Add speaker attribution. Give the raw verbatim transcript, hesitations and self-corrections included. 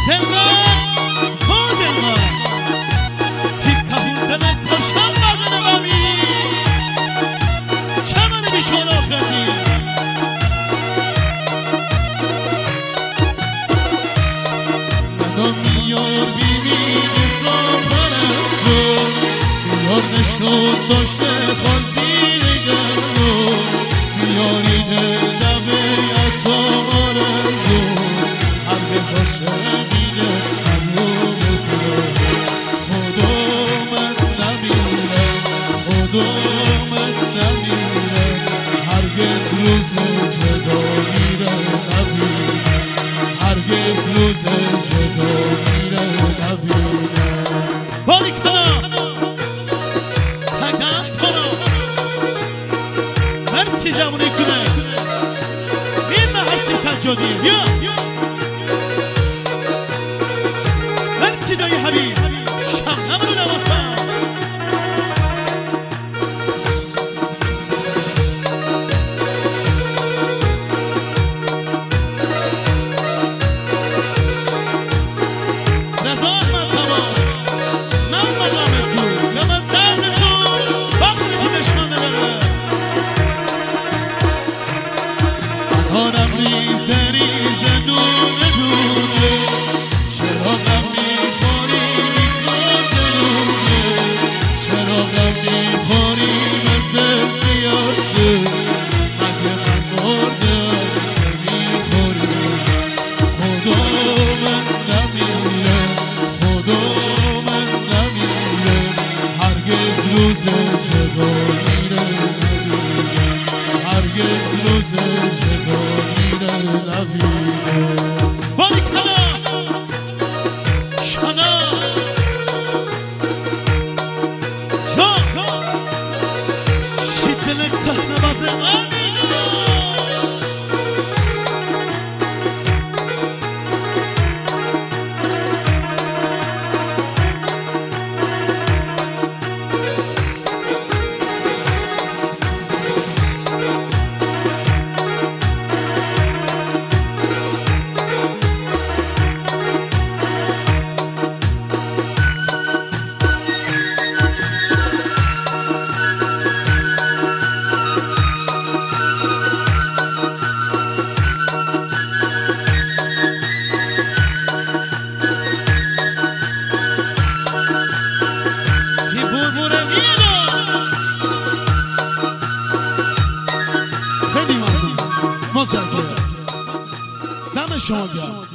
Speaker 1: نشون داشته خانزی نگرو بیاری دل دمه عطا آرزو هرگز عاشقینه هنو بکنه خدا من نمیره خدا من نمیره هرگز روز جدا میره نبینه هرگز روز جدا میره نبینه باریکلا مرسی جمعونی کنه این به هرچی سجادی بیا مرسی دایی حبیب شم نمونو نوافم رضا من سوار من مقام تو به من درد تو بخوری که دشمن بره آنم ریزه ریزه دونه دونه چرا غم میخوری میزازه روزه چرا غم میخوری مثل قیاسه مگه من مرده عرضه میخوری خدا من نمیره خدا من نمیره هرگز روز جدا میره نمیره هرگز روز جدا میره نبینه باریکلا شنا جا شیطنه که نبازه آمینه خیلی ممنون متشکرم دم شما گرم